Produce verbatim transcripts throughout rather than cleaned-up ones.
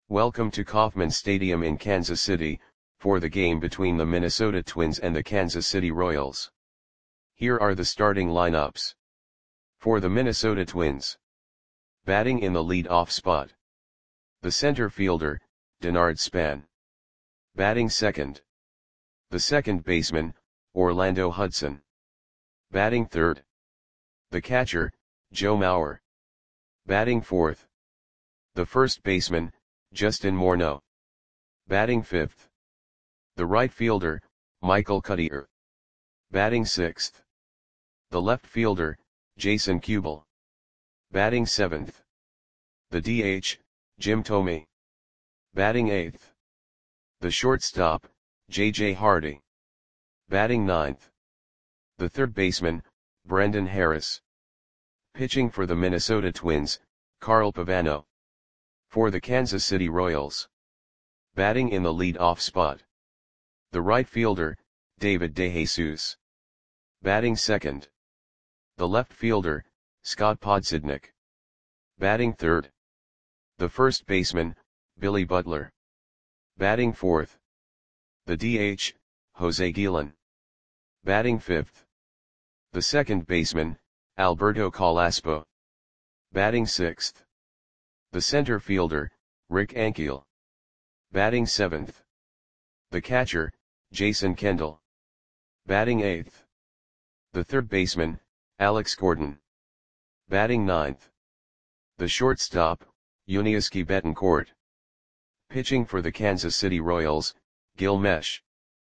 Welcome to Kauffman Stadium in Kansas City, for the game between the Minnesota Twins and the Kansas City Royals. Here are the starting lineups. For the Minnesota Twins. Batting in the lead-off spot. The center fielder, Denard Span. Batting second. The second baseman, Orlando Hudson. Batting third. The catcher, Joe Mauer. Batting fourth. The first baseman, Justin Morneau. Batting fifth. The right fielder, Michael Cuddyer. Batting sixth. The left fielder, Jason Kubel. Batting seventh. The D H, Jim Thome. Batting eighth. The shortstop, J J Hardy. Batting ninth. The third baseman, Brendan Harris. Pitching for the Minnesota Twins, Carl Pavano. For the Kansas City Royals. Batting in the lead-off spot. The right fielder, David DeJesus. Batting second. The left fielder, Scott Podsednik. Batting third. The first baseman, Billy Butler. Batting fourth. The D H, Jose Guillen. Batting fifth. The second baseman, Alberto Calaspo. Batting sixth. The center fielder, Rick Ankiel. Batting seventh. The catcher, Jason Kendall. Batting eighth. The third baseman, Alex Gordon. Batting ninth. The shortstop, Yuniesky Betancourt. Pitching for the Kansas City Royals, Gil Meche.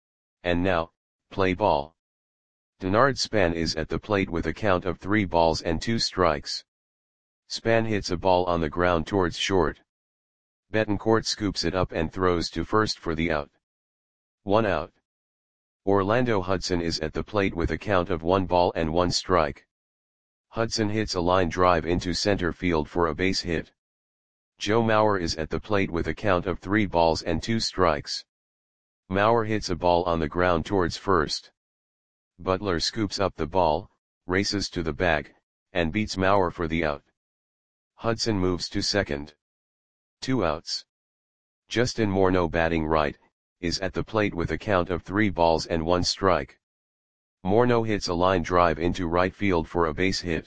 And now, play ball. Denard Span is at the plate with a count of three balls and two strikes. Span hits a ball on the ground towards short. Betancourt scoops it up and throws to first for the out. One out. Orlando Hudson is at the plate with a count of one ball and one strike. Hudson hits a line drive into center field for a base hit. Joe Mauer is at the plate with a count of three balls and two strikes. Mauer hits a ball on the ground towards first. Butler scoops up the ball, races to the bag, and beats Mauer for the out. Hudson moves to second. Two outs. Justin Morneau, batting right, is at the plate with a count of three balls and one strike. Morneau hits a line drive into right field for a base hit.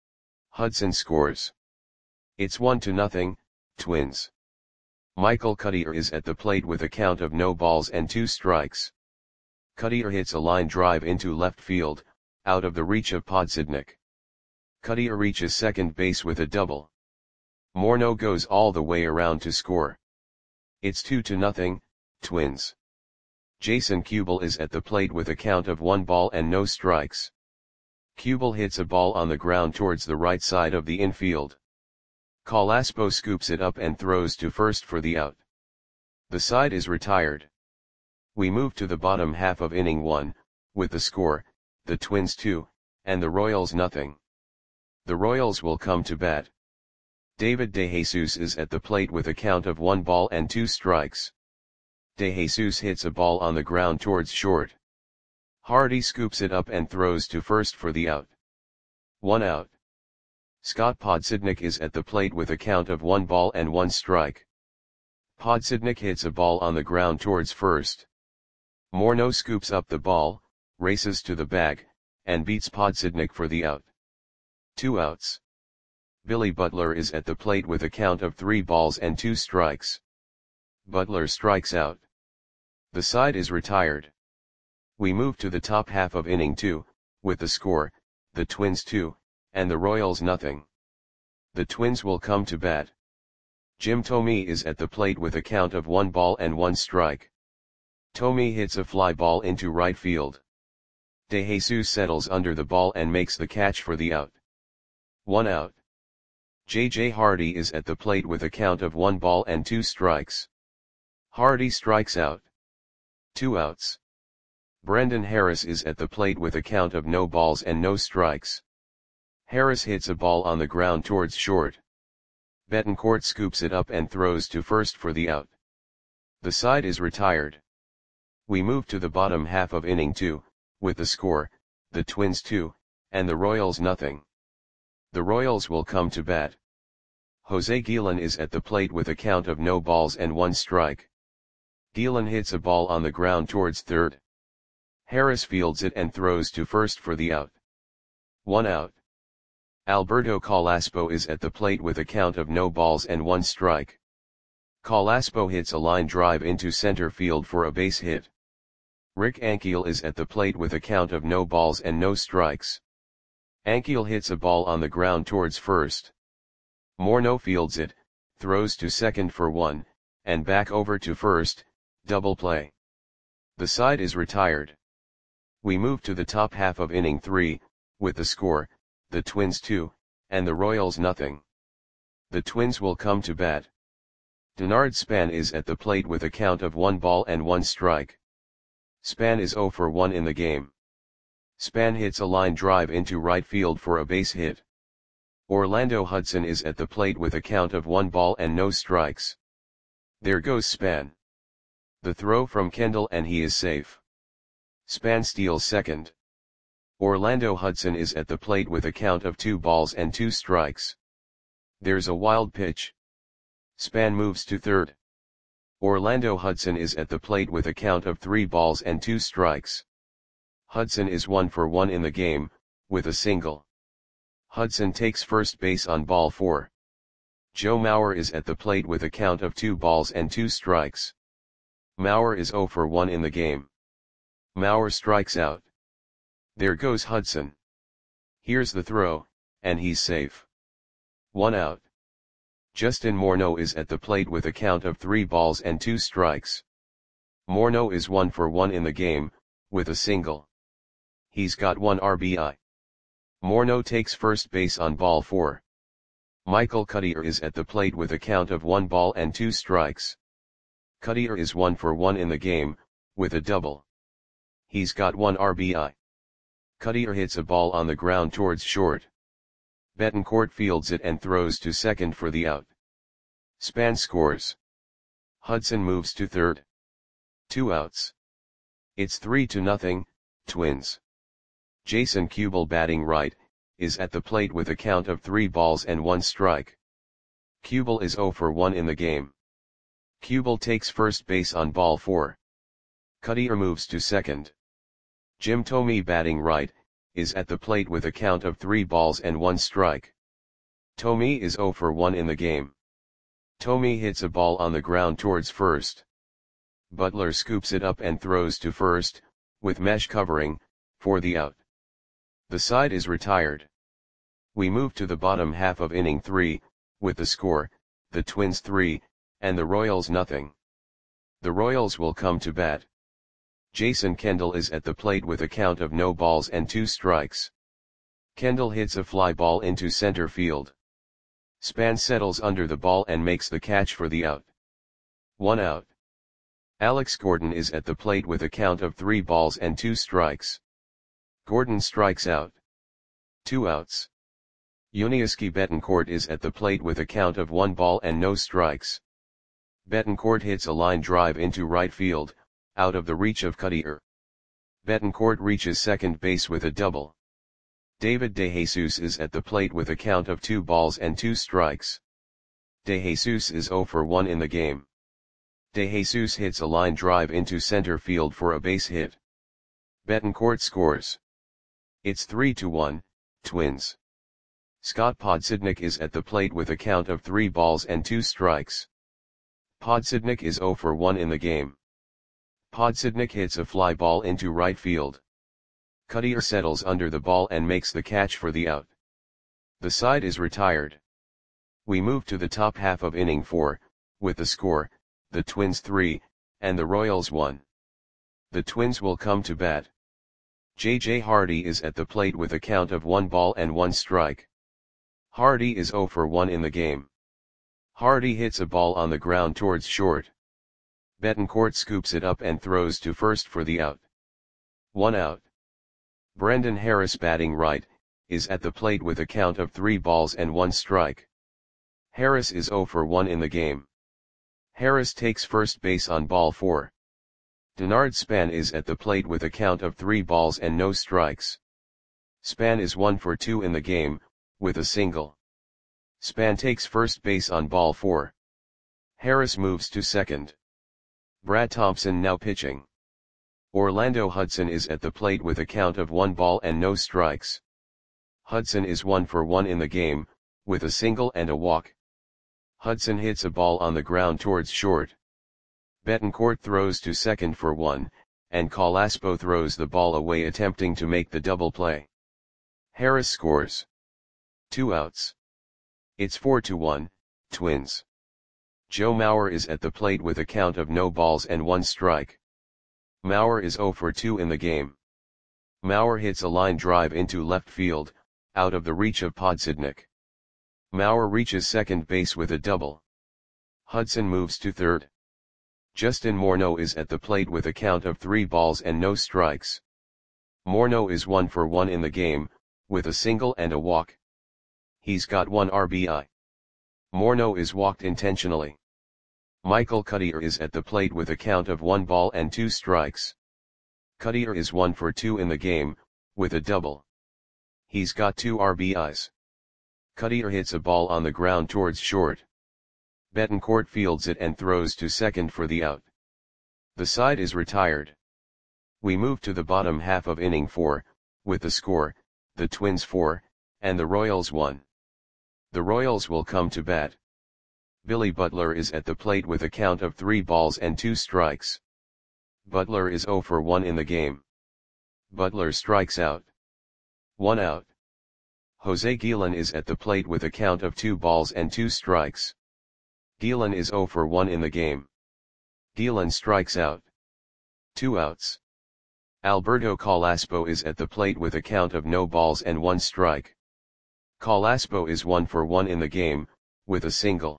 Hudson scores. It's one to nothing, Twins. Michael Cuddyer is at the plate with a count of no balls and two strikes. Cuddyer hits a line drive into left field, out of the reach of Podsednik. Cuddyer reaches second base with a double. Morneau goes all the way around to score. It's two to nothing, Twins. Jason Kubel is at the plate with a count of one ball and no strikes. Kubel hits a ball on the ground towards the right side of the infield. Calaspo scoops it up and throws to first for the out. The side is retired. We move to the bottom half of inning one, with the score, the Twins two, and the Royals nothing. The Royals will come to bat. David DeJesus is at the plate with a count of one ball and two strikes. DeJesus hits a ball on the ground towards short. Hardy scoops it up and throws to first for the out. One out. Scott Podsednik is at the plate with a count of one ball and one strike. Podsednik hits a ball on the ground towards first. Morneau scoops up the ball, races to the bag, and beats Podsednik for the out. Two outs. Billy Butler is at the plate with a count of three balls and two strikes. Butler strikes out. The side is retired. We move to the top half of inning two, with the score, the Twins two, and the Royals nothing. The Twins will come to bat. Jim Thome is at the plate with a count of one ball and one strike. Thome hits a fly ball into right field. DeJesus settles under the ball and makes the catch for the out. One out. J J Hardy is at the plate with a count of one ball and two strikes. Hardy strikes out. Two outs. Brendan Harris is at the plate with a count of no balls and no strikes. Harris hits a ball on the ground towards short. Betancourt scoops it up and throws to first for the out. The side is retired. We move to the bottom half of inning two, with the score, the Twins two, and the Royals nothing. The Royals will come to bat. Jose Guillen is at the plate with a count of no balls and one strike. Guillen hits a ball on the ground towards third. Harris fields it and throws to first for the out. One out. Alberto Calaspo is at the plate with a count of no balls and one strike. Calaspo hits a line drive into center field for a base hit. Rick Ankiel is at the plate with a count of no balls and no strikes. Ankiel hits a ball on the ground towards first. Morneau fields it, throws to second for one, and back over to first, double play. The side is retired. We move to the top half of inning three, with the score, the Twins two, and the Royals nothing. The Twins will come to bat. Denard Span is at the plate with a count of one ball and one strike. Span is zero for one in the game. Span hits a line drive into right field for a base hit. Orlando Hudson is at the plate with a count of one ball and no strikes. There goes Span. The throw from Kendall and he is safe. Span steals second. Orlando Hudson is at the plate with a count of two balls and two strikes. There's a wild pitch. Span moves to third. Orlando Hudson is at the plate with a count of three balls and two strikes. Hudson is one for one in the game, with a single. Hudson takes first base on ball four. Joe Mauer is at the plate with a count of two balls and two strikes. Mauer is zero for one in the game. Mauer strikes out. There goes Hudson. Here's the throw, and he's safe. One out. Justin Morneau is at the plate with a count of three balls and two strikes. Morneau is one for one in the game, with a single. He's got one R B I. Morneau takes first base on ball four. Michael Cuddyer is at the plate with a count of one ball and two strikes. Cuddyer is one for one in the game, with a double. He's got one R B I. Cuddyer hits a ball on the ground towards short. Betancourt fields it and throws to second for the out. Span scores. Hudson moves to third. Two outs. It's three to nothing, Twins. Jason Kubel, batting right, is at the plate with a count of three balls and one strike. Kubel is zero for one in the game. Kubel takes first base on ball four. Cuddyer moves to second. Jim Thome, batting right, is at the plate with a count of three balls and one strike. Thome is zero for one in the game. Thome hits a ball on the ground towards first. Butler scoops it up and throws to first, with mesh covering, for the out. The side is retired. We move to the bottom half of inning three, with the score, the Twins three, and the Royals nothing. The Royals will come to bat. Jason Kendall is at the plate with a count of no balls and two strikes. Kendall hits a fly ball into center field. Span settles under the ball and makes the catch for the out. One out. Alex Gordon is at the plate with a count of three balls and two strikes. Gordon strikes out. Two outs. Yuniesky Betancourt is at the plate with a count of one ball and no strikes. Betancourt hits a line drive into right field, out of the reach of Cuddyer. Betancourt reaches second base with a double. David DeJesus is at the plate with a count of two balls and two strikes. DeJesus is zero for one in the game. DeJesus hits a line drive into center field for a base hit. Betancourt scores. It's three to one, Twins. Scott Podsednik is at the plate with a count of three balls and two strikes. Podsednik is zero for one in the game. Podsednik hits a fly ball into right field. Cuddyer settles under the ball and makes the catch for the out. The side is retired. We move to the top half of inning four, with the score, the Twins three, and the Royals one. The Twins will come to bat. J J Hardy is at the plate with a count of one ball and one strike. Hardy is zero for one in the game. Hardy hits a ball on the ground towards short. Betancourt scoops it up and throws to first for the out. One out. Brendan Harris, batting right, is at the plate with a count of three balls and one strike. Harris is zero for one in the game. Harris takes first base on ball four. Denard Span is at the plate with a count of three balls and no strikes. Span is one for two in the game, with a single. Span takes first base on ball four. Harris moves to second. Brad Thompson now pitching. Orlando Hudson is at the plate with a count of one ball and no strikes. Hudson is one for one in the game, with a single and a walk. Hudson hits a ball on the ground towards short. Betancourt throws to second for one, and Colaspo throws the ball away attempting to make the double play. Harris scores. Two outs. It's four to one, Twins. Joe Mauer is at the plate with a count of no balls and one strike. Mauer is zero for two in the game. Mauer hits a line drive into left field, out of the reach of Podsednik. Mauer reaches second base with a double. Hudson moves to third. Justin Morneau is at the plate with a count of three balls and no strikes. Morneau is one for one in the game, with a single and a walk. He's got one R B I. Morneau is walked intentionally. Michael Cuddyer is at the plate with a count of one ball and two strikes. Cuddyer is one for two in the game, with a double. He's got two R B Is. Cuddyer hits a ball on the ground towards short. Betancourt fields it and throws to second for the out. The side is retired. We move to the bottom half of inning four, with the score, the Twins four, and the Royals one. The Royals will come to bat. Billy Butler is at the plate with a count of three balls and two strikes. Butler is zero for one in the game. Butler strikes out. One out. Jose Guillen is at the plate with a count of two balls and two strikes. Guillen is zero for one in the game. Guillen strikes out. Two outs. Alberto Colaspo is at the plate with a count of no balls and one strike. Colaspo is one for one in the game, with a single.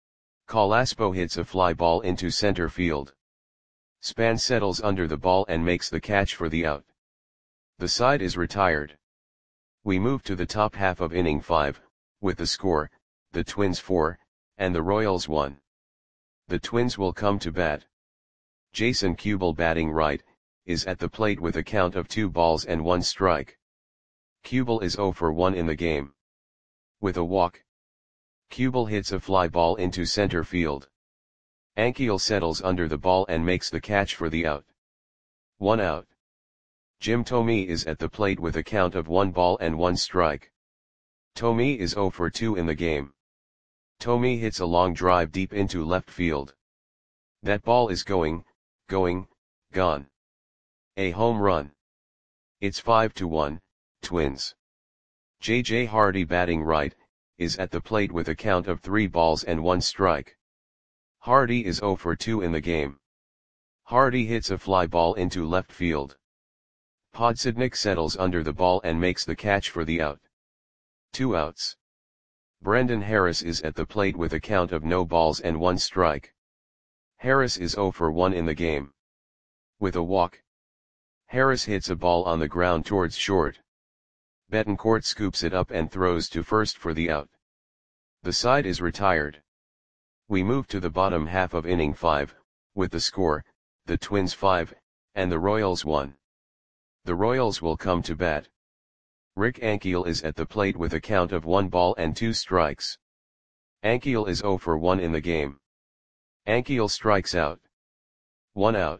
Colaspo hits a fly ball into center field. Span settles under the ball and makes the catch for the out. The side is retired. We move to the top half of inning five, with the score, the Twins four, and the Royals one. The Twins will come to bat. Jason Kubel, batting right, is at the plate with a count of two balls and one strike. Kubel is zero for one in the game. With a walk. Kubel hits a fly ball into center field. Ankiel settles under the ball and makes the catch for the out. One out. Jim Thome is at the plate with a count of one ball and one strike. Thome is zero for two in the game. Thome hits a long drive deep into left field. That ball is going, going, gone. A home run. It's five to one, Twins. J J Hardy, batting right, is at the plate with a count of three balls and one strike. Hardy is zero for two in the game. Hardy hits a fly ball into left field. Podsednik settles under the ball and makes the catch for the out. Two outs. Brendan Harris is at the plate with a count of no balls and one strike. Harris is zero for one in the game. With a walk. Harris hits a ball on the ground towards short. Betancourt scoops it up and throws to first for the out. The side is retired. We move to the bottom half of inning five, with the score, the Twins five, and the Royals one. The Royals will come to bat. Rick Ankiel is at the plate with a count of one ball and two strikes. Ankiel is zero for one in the game. Ankiel strikes out. One out.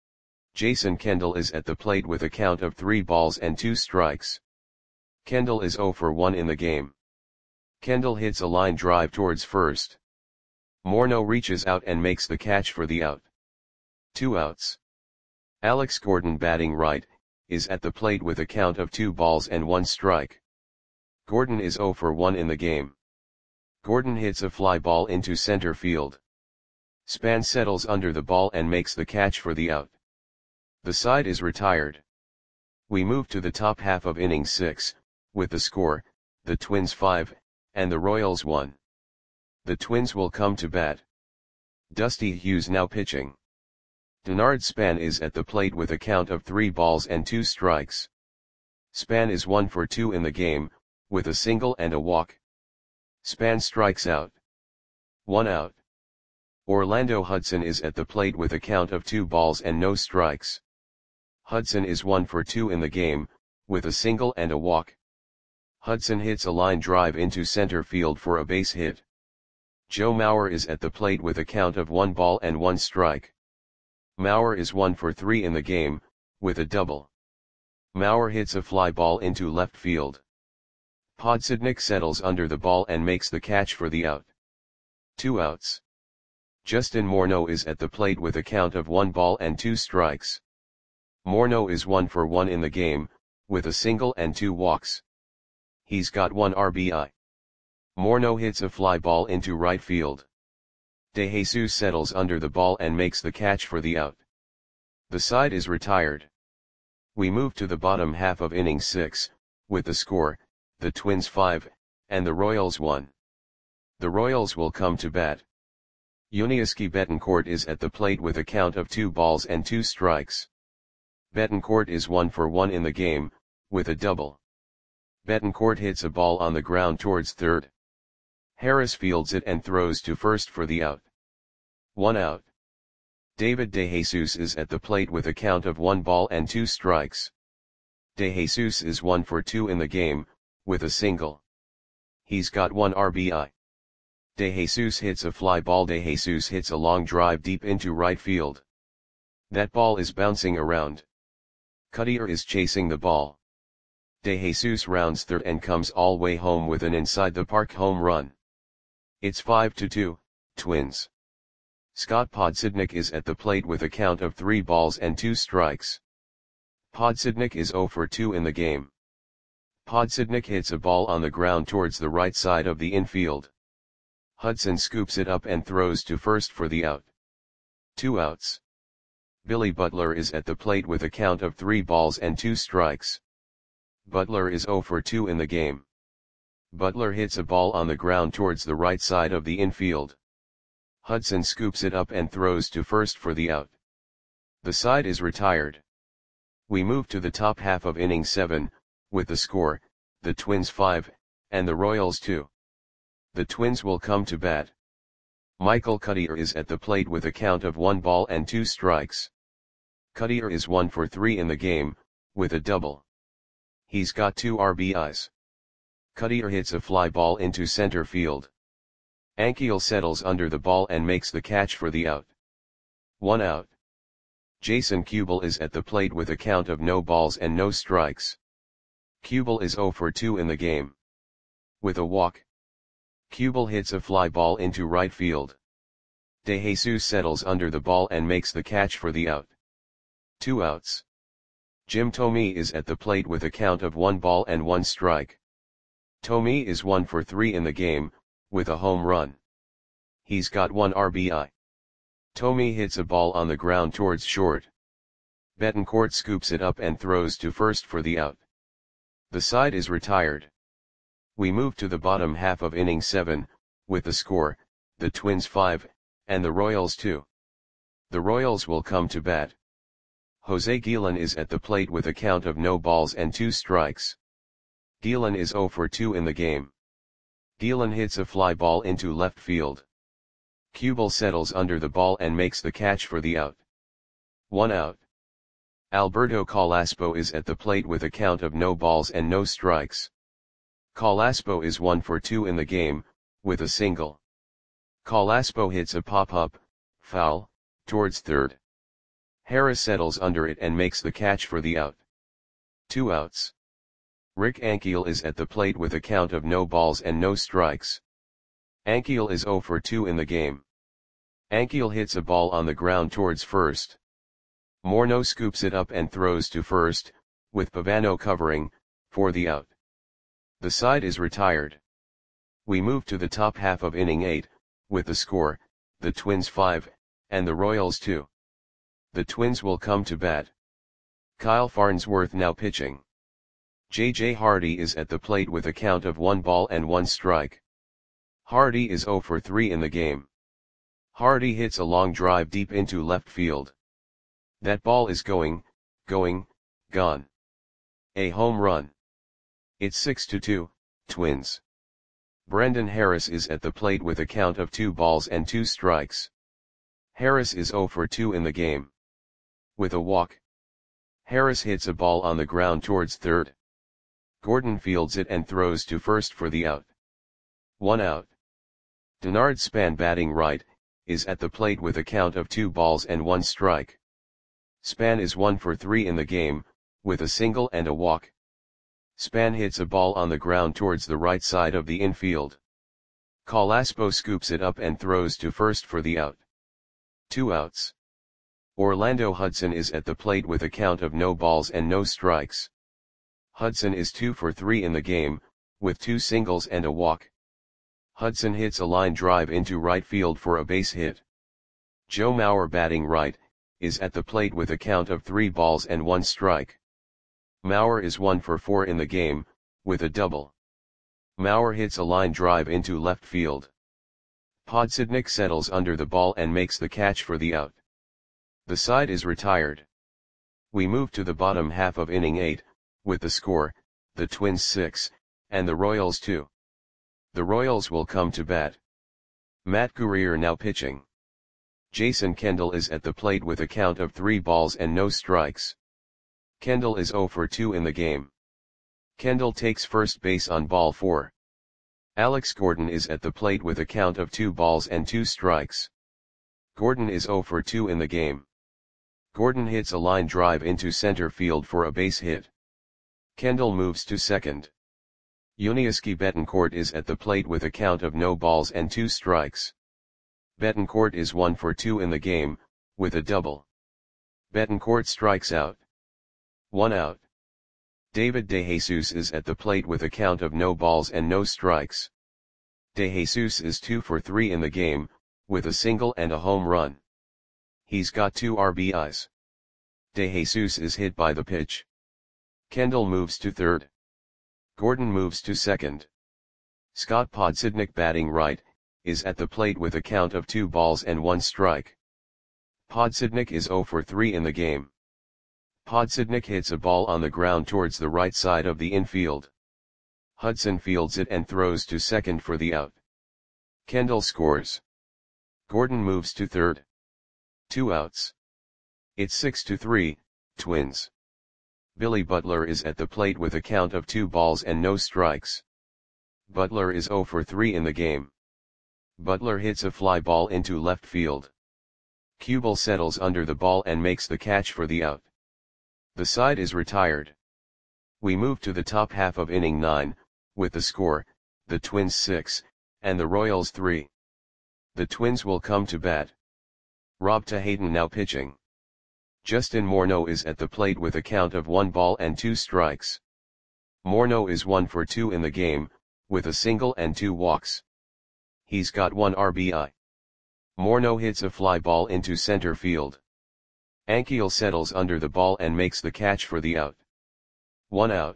Jason Kendall is at the plate with a count of three balls and two strikes. Kendall is zero for one in the game. Kendall hits a line drive towards first. Morneau reaches out and makes the catch for the out. Two outs. Alex Gordon, batting right, is at the plate with a count of two balls and one strike. Gordon is zero for one in the game. Gordon hits a fly ball into center field. Span settles under the ball and makes the catch for the out. The side is retired. We move to the top half of inning six, with the score, the Twins five, and the Royals one. The Twins will come to bat. Dusty Hughes now pitching. Denard Span is at the plate with a count of three balls and two strikes. Span is one for two in the game, with a single and a walk. Span strikes out. One out. Orlando Hudson is at the plate with a count of two balls and no strikes. Hudson is one for two in the game, with a single and a walk. Hudson hits a line drive into center field for a base hit. Joe Mauer is at the plate with a count of one ball and one strike. Mauer is one for three in the game, with a double. Mauer hits a fly ball into left field. Podsednik settles under the ball and makes the catch for the out. Two outs. Justin Morneau is at the plate with a count of one ball and two strikes. Morneau is one for one in the game, with a single and two walks. He's got one R B I. Morneau hits a fly ball into right field. DeJesus settles under the ball and makes the catch for the out. The side is retired. We move to the bottom half of inning six, with the score, the Twins five, and the Royals one. The Royals will come to bat. Yuniesky Betancourt is at the plate with a count of two balls and two strikes. Betancourt is one for one in the game, with a double. Betancourt hits a ball on the ground towards third. Harris fields it and throws to first for the out. One out. David DeJesus is at the plate with a count of one ball and two strikes. DeJesus is one for two in the game, with a single. He's got one R B I. DeJesus hits a fly ball. DeJesus hits a long drive deep into right field. That ball is bouncing around. Cutter is chasing the ball. DeJesus rounds third and comes all way home with an inside-the-park home run. It's five to two, Twins. Scott Podsednik is at the plate with a count of three balls and two strikes. Podsednik is zero for two in the game. Podsednik hits a ball on the ground towards the right side of the infield. Hudson scoops it up and throws to first for the out. Two outs. Billy Butler is at the plate with a count of three balls and two strikes. Butler is zero for two in the game. Butler hits a ball on the ground towards the right side of the infield. Hudson scoops it up and throws to first for the out. The side is retired. We move to the top half of inning seven, with the score, the Twins five, and the Royals two. The Twins will come to bat. Michael Cutter is at the plate with a count of one ball and two strikes. Cutter is one for three in the game, with a double. He's got two R B Is. Cutter hits a fly ball into center field. Ankiel settles under the ball and makes the catch for the out. One out. Jason Kubel is at the plate with a count of no balls and no strikes. Kubel is zero for two in the game. With a walk. Kubel hits a fly ball into right field. DeJesus settles under the ball and makes the catch for the out. Two outs. Jim Thome is at the plate with a count of one ball and one strike. Thome is one for three in the game, with a home run. He's got one R B I. Thome hits a ball on the ground towards short. Betancourt scoops it up and throws to first for the out. The side is retired. We move to the bottom half of inning seven, with the score, the Twins five, and the Royals two. The Royals will come to bat. Jose Guillen is at the plate with a count of no balls and two strikes. Guillen is zero for two in the game. Guillen hits a fly ball into left field. Kubel settles under the ball and makes the catch for the out. One out. Alberto Calaspo is at the plate with a count of no balls and no strikes. Calaspo is one for two in the game, with a single. Calaspo hits a pop-up, foul, towards third. Harris settles under it and makes the catch for the out. Two outs. Rick Ankiel is at the plate with a count of no balls and no strikes. Ankiel is zero for two in the game. Ankiel hits a ball on the ground towards first. Morneau scoops it up and throws to first, with Pavano covering, for the out. The side is retired. We move to the top half of inning eight, with the score, the Twins five, and the Royals two. The Twins will come to bat. Kyle Farnsworth now pitching. J J Hardy is at the plate with a count of one ball and one strike. Hardy is zero for three in the game. Hardy hits a long drive deep into left field. That ball is going, going, gone. A home run. It's six to two, Twins. Brendan Harris is at the plate with a count of two balls and two strikes. Harris is zero for two in the game. With a walk. Harris hits a ball on the ground towards third. Gordon fields it and throws to first for the out. One out. Denard Span batting right, is at the plate with a count of two balls and one strike. Span is one for three in the game, with a single and a walk. Span hits a ball on the ground towards the right side of the infield. Calaspo scoops it up and throws to first for the out. Two outs. Orlando Hudson is at the plate with a count of no balls and no strikes. Hudson is two for three in the game, with two singles and a walk. Hudson hits a line drive into right field for a base hit. Joe Mauer batting right, is at the plate with a count of three balls and one strike. Mauer is one for four in the game, with a double. Mauer hits a line drive into left field. Podsednik settles under the ball and makes the catch for the out. The side is retired. We move to the bottom half of inning eight, with the score, the Twins six, and the Royals two. The Royals will come to bat. Matt Guerrier now pitching. Jason Kendall is at the plate with a count of three balls and no strikes. Kendall is zero for two in the game. Kendall takes first base on ball four. Alex Gordon is at the plate with a count of two balls and two strikes. Gordon is zero for two in the game. Gordon hits a line drive into center field for a base hit. Kendall moves to second. Yuniesky Betancourt is at the plate with a count of no balls and two strikes. Betancourt is one for two in the game, with a double. Betancourt strikes out. One out. David DeJesus is at the plate with a count of no balls and no strikes. DeJesus is two for three in the game, with a single and a home run. He's got two R B Is. DeJesus is hit by the pitch. Kendall moves to third. Gordon moves to second. Scott Podsednik batting right, is at the plate with a count of two balls and one strike. Podsednik is zero for three in the game. Podsednik hits a ball on the ground towards the right side of the infield. Hudson fields it and throws to second for the out. Kendall scores. Gordon moves to third. Two outs. It's six to three, Twins. Billy Butler is at the plate with a count of two balls and no strikes. Butler is zero for three in the game. Butler hits a fly ball into left field. Kubel settles under the ball and makes the catch for the out. The side is retired. We move to the top half of inning nine, with the score, the Twins six, and the Royals three. The Twins will come to bat. Rob Tahayden now pitching. Justin Morneau is at the plate with a count of one ball and two strikes. Morneau is one for two in the game, with a single and two walks. He's got one R B I. Morneau hits a fly ball into center field. Ankiel settles under the ball and makes the catch for the out. One out.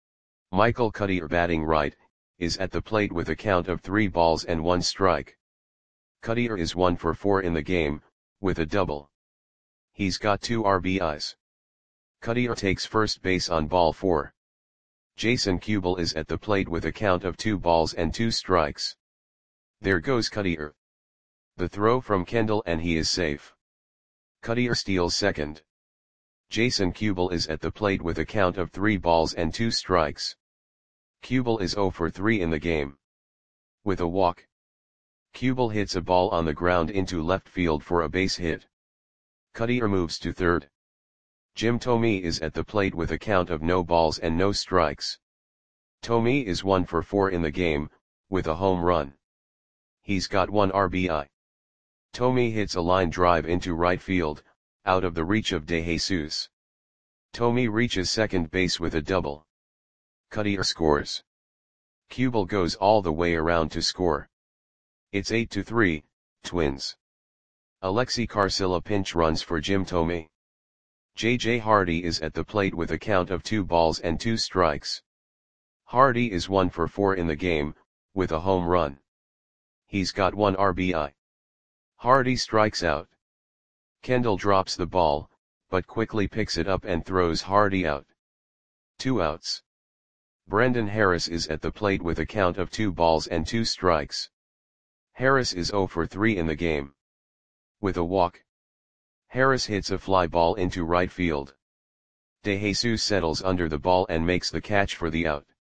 Michael Cuddyer batting right, is at the plate with a count of three balls and one strike. Cuddyer is one for four in the game, with a double. He's got two R B Is. Cuddyer takes first base on ball four. Jason Kubel is at the plate with a count of two balls and two strikes. There goes Cuddyer. The throw from Kendall and he is safe. Cuddyer steals second. Jason Kubel is at the plate with a count of three balls and two strikes. Kubel is zero for three in the game. With a walk. Kubel hits a ball on the ground into left field for a base hit. Cuddyer moves to third. Jim Thome is at the plate with a count of no balls and no strikes. Thome is one for four in the game, with a home run. He's got one R B I. Thome hits a line drive into right field, out of the reach of DeJesus. Thome reaches second base with a double. Cuddyer scores. Kubel goes all the way around to score. It's eight to three, Twins. Alexi Carcilla pinch runs for Jim Thome. J J Hardy is at the plate with a count of two balls and two strikes. Hardy is one for four in the game, with a home run. He's got one R B I. Hardy strikes out. Kendall drops the ball, but quickly picks it up and throws Hardy out. Two outs. Brendan Harris is at the plate with a count of two balls and two strikes. Harris is zero for three in the game. With a walk. Harris hits a fly ball into right field. DeJesus settles under the ball and makes the catch for the out.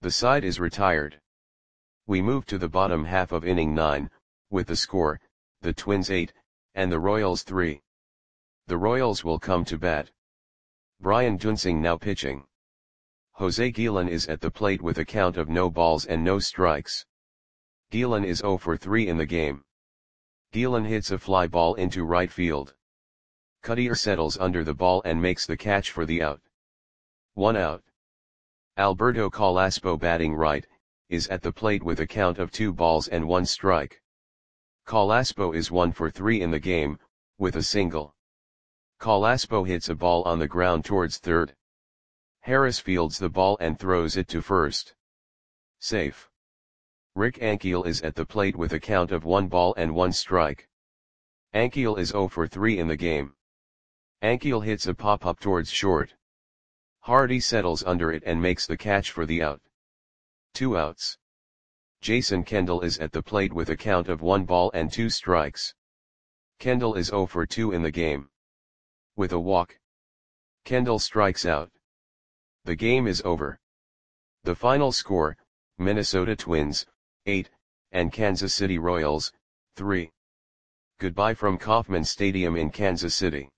The side is retired. We move to the bottom half of inning nine, with the score, the Twins eight, and the Royals three. The Royals will come to bat. Brian Duensing now pitching. Jose Guillen is at the plate with a count of no balls and no strikes. Guillen is oh for three in the game. Guillen hits a fly ball into right field. Cuddyer settles under the ball and makes the catch for the out. One out. Alberto Carrasco, batting right, is at the plate with a count of two balls and one strike. Carrasco is one for three in the game, with a single. Carrasco hits a ball on the ground towards third. Harris fields the ball and throws it to first. Safe. Rick Ankiel is at the plate with a count of one ball and one strike. Ankiel is oh for three in the game. Ankiel hits a pop-up towards short. Hardy settles under it and makes the catch for the out. Two outs. Jason Kendall is at the plate with a count of one ball and two strikes. Kendall is oh for two in the game. With a walk, Kendall strikes out. The game is over. The final score, Minnesota Twins, eight, and Kansas City Royals, three. Goodbye from Kauffman Stadium in Kansas City.